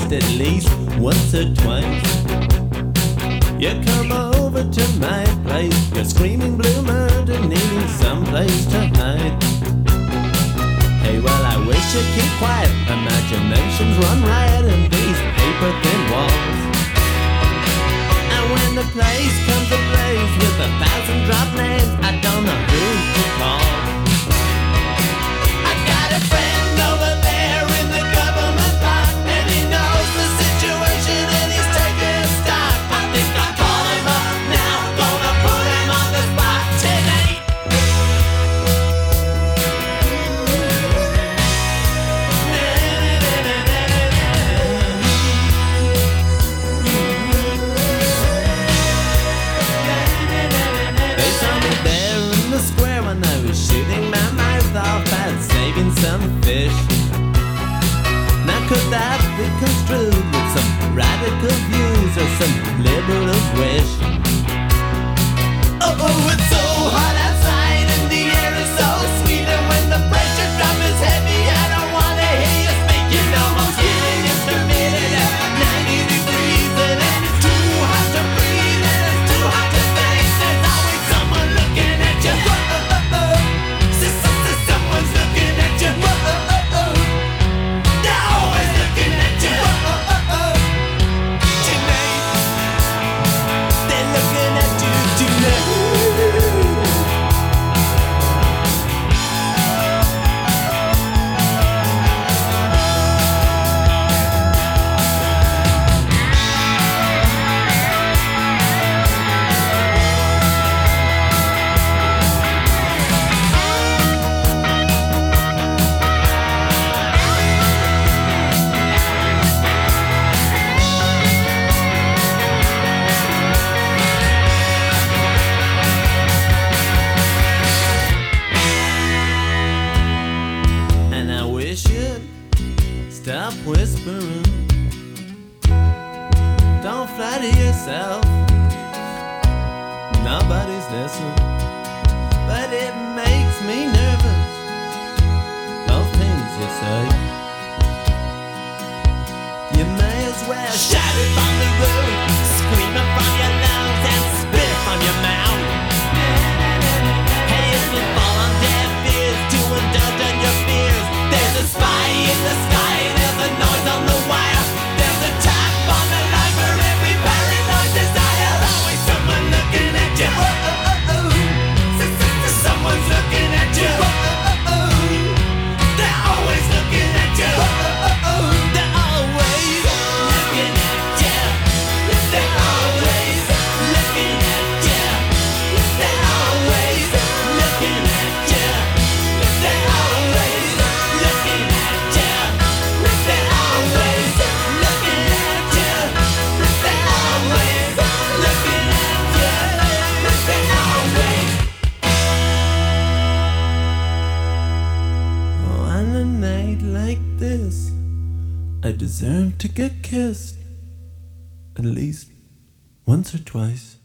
kissed at least once or twice. You come over to my place, you're screaming blue murder, needing someplace to hide. Hey, well, I wish you'd keep quiet. Imaginations run riot in these paper-thin walls. And when the place comes ablaze with 1,000 drop names, I don't know who to call. I got a friend over there in the government park, and he knows the situation and he's taking stock. I think I'll call him up now, gonna put him on the spot tonight. They saw me there in the square when I was shooting my mouth off and saving some fish. Now could that be construed with some radical views or some liberal's wish? Oh, it's so hot outside and the air is so sweet, and when the pressure drop is heavy, I don't wanna hear you speak. You know I'm getting instrumented at 90 degrees, and it's too hot to breathe and it's too hot to think. There's always someone looking at you. Someone's looking at you. They're always looking at you. Tonight, they're looking at you tonight. And I wish you'd stop whispering. Don't flatter yourself. Nobody's listening. But it makes me nervous, those things you say. You may as well shout it from the roof, scream it from your lungs, and spit it from your mouth. Hey, if you fall on deaf ears to indulge in your fears, there's a spy in the sky, there's a noise on the wire, there's a tap on the line for every paranoid desire. Always someone looking at you. Someone's looking at you. They're always looking at you. They're always looking at you. They're always looking at you. They're always looking at you. They're always looking at you. They're always looking at you. They're always looking at you. They're always. Oh, on a night like this, I deserve to get kissed at least once or twice.